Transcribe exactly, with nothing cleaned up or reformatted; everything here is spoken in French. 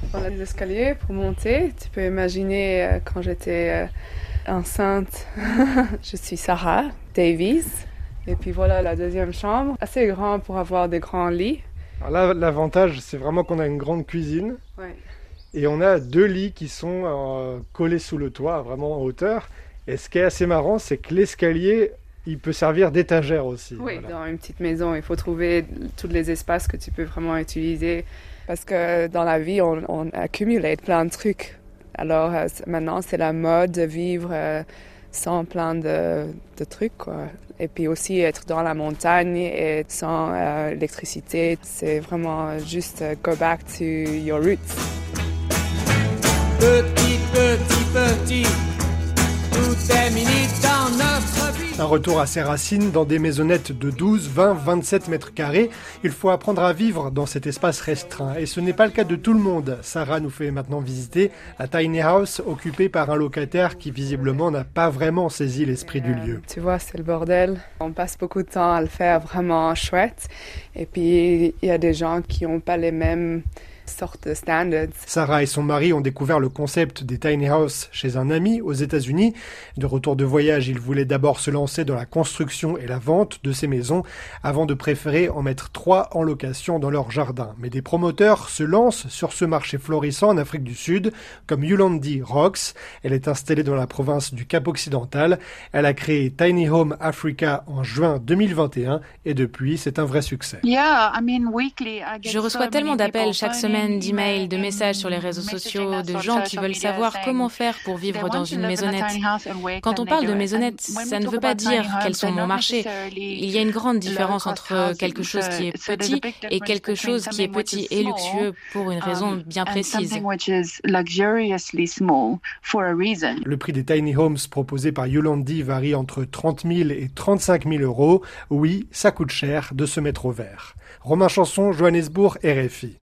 Voilà les escaliers pour monter. Tu peux imaginer euh, quand j'étais euh, enceinte, je suis Sarah Davies. Et puis voilà la deuxième chambre, assez grand pour avoir des grands lits. Alors là, l'avantage, c'est vraiment qu'on a une grande cuisine. Ouais. Et on a deux lits qui sont euh, collés sous le toit, vraiment en hauteur. Et ce qui est assez marrant, c'est que l'escalier, il peut servir d'étagère aussi. Oui, voilà. Dans une petite maison, il faut trouver tous les espaces que tu peux vraiment utiliser. Parce que dans la vie, on, on accumule plein de trucs. Alors euh, maintenant, c'est la mode de vivre euh, sans plein de, de trucs, quoi. Et puis aussi être dans la montagne et sans euh, électricité. C'est vraiment juste uh, go back to your roots. Petit, petit, petit, tout est mini dans notre vie. Un retour à ses racines dans des maisonnettes de douze, vingt, vingt-sept mètres carrés. Il faut apprendre à vivre dans cet espace restreint. Et ce n'est pas le cas de tout le monde. Sarah nous fait maintenant visiter la tiny house occupée par un locataire qui visiblement n'a pas vraiment saisi l'esprit du lieu. Tu vois, c'est le bordel. On passe beaucoup de temps à le faire vraiment chouette. Et puis, il y a des gens qui n'ont pas les mêmes sortes de standards. Sarah et son mari ont découvert le concept des tiny house chez un ami aux États-Unis. De retour de voyage, ils voulaient d'abord se lancer dans la construction et la vente de ces maisons avant de préférer en mettre trois en location dans leur jardin. Mais des promoteurs se lancent sur ce marché florissant en Afrique du Sud, comme Yolandi Rocks. Elle est installée dans la province du Cap-Occidental. Elle a créé Tiny Home Africa en juin deux mille vingt et un et depuis, c'est un vrai succès. Je reçois tellement d'appels chaque semaine, d'emails, de messages sur les réseaux sociaux, de gens qui veulent savoir comment faire pour vivre dans une maisonnette. Quand on parle de maisonnette, ça ne veut pas dire qu'elles sont mon marché. Il y a une grande différence entre quelque chose qui est petit et quelque chose qui est petit et luxueux pour une raison bien précise. Le prix des tiny homes proposés par Yolandi varie entre trente mille et trente-cinq mille euros. Oui, ça coûte cher de se mettre au vert. Romain Chanson, Johannesburg, R F I.